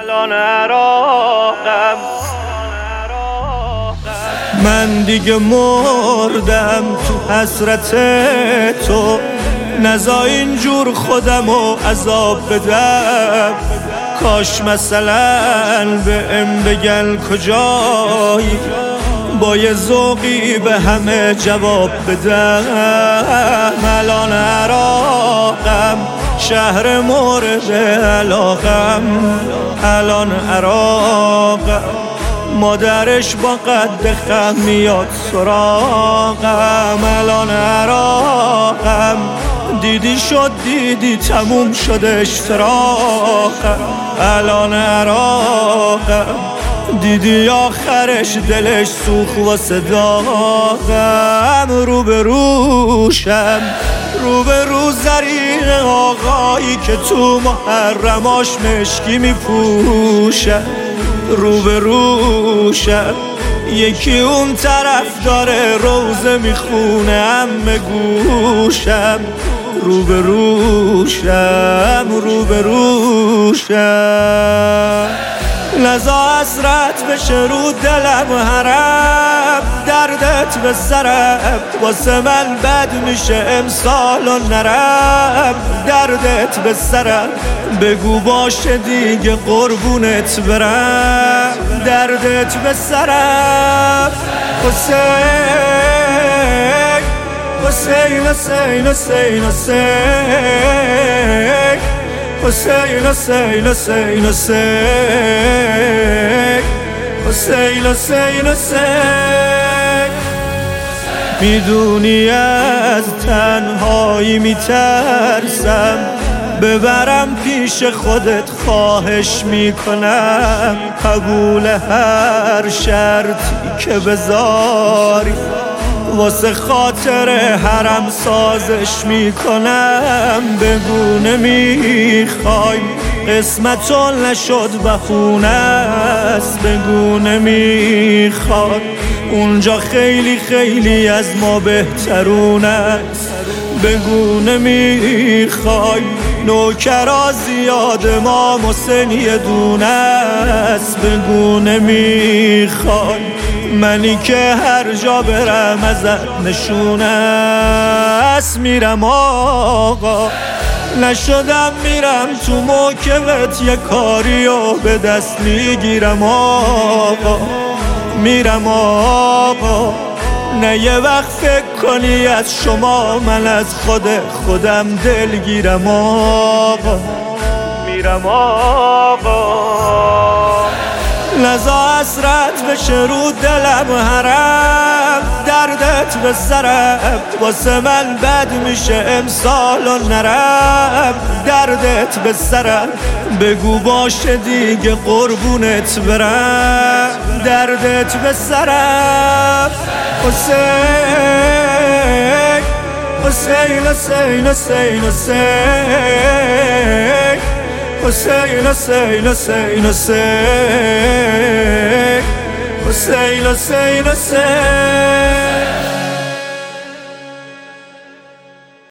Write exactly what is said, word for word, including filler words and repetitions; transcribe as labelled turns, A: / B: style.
A: الان عراقم، من دیگه مردم تو حسرت تو، نزا اینجور خودمو عذاب بدم. کاش مثلا به ام بگن کجایی، با یه ذوقی به همه جواب بدم. الان عراقم، شهر مورد علاقم، الان عراقم، مادرش با قد خم میاد سراغم. الان عراقم، دیدی شد دیدی تموم شدش فراقم. الان عراقم، دیدی آخرش دلش سوخ و صداقم. رو به روشم، رو به رو زرین آقایی که تو محرماش مشکی میپوشم. رو به روشم، یکی اون طرف داره روزه میخونه همه گوشم. رو به روشم، رو به روشم، لذا حسرت بشه رو دلم حرم. دردت به سرم واسه من بد میشه امسال و نرم. دردت به سرم بگو باشه دیگه قربونت برم. دردت به سرم حسین حسین حسین حسین حسین حسین حسین حسین حسین حسین حسین حسین. میدونی از تنهایی میترسم، ببرم پیش خودت خواهش میکنم. قبول هر شرطی که بذاری، واسه خاطر حرم سازش میکنم. بگو نمیخوای قسمتو نشد بخونه است، بگو نمیخوای اونجا خیلی خیلی از ما بهترون است. بگو نمیخوای نوکرا زیاد ما حسین یه دونه است. بگو نمیخوای منی که هر جا برم ازت نشونه است. میرم آقا، نشدم میرم تو موکبت یه کاری و به دست میگیرم آقا. میرم آقا، نه یه وقت فکر کنی از شما من از خود خودم دلگیرم آقا. میرم آقا، لذا حسرت بشه رو دلم حرم. دردت به سرم واسه من بد میشه امسال و نرم. دردت به سرم بگو باشه دیگه قربونت برم. دردت به سرم حسین حسین حسین حسین حسین حسین حسین حسین حسین حسین حسین حسین.